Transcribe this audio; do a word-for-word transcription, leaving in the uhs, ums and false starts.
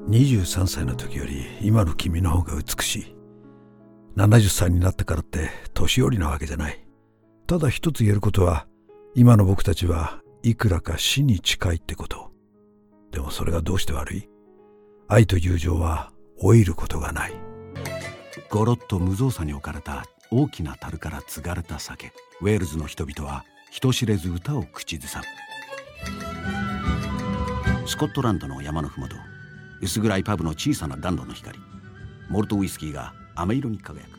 にじゅうさんさいの時より今の君の方が美しい。ななじゅっさいになったからって年寄りなわけじゃない。ただ一つ言えることは、今の僕たちはいくらか死に近いってこと。でもそれがどうして悪い？愛と友情は老いることがない。 ゴロッと無造作に置かれた大きな樽から継がれた酒。ウェールズの人々は人知れず歌を口ずさむ。スコットランドの山のふもと、薄暗いパブの小さな暖炉の光、モルトウイスキーが飴色に輝く。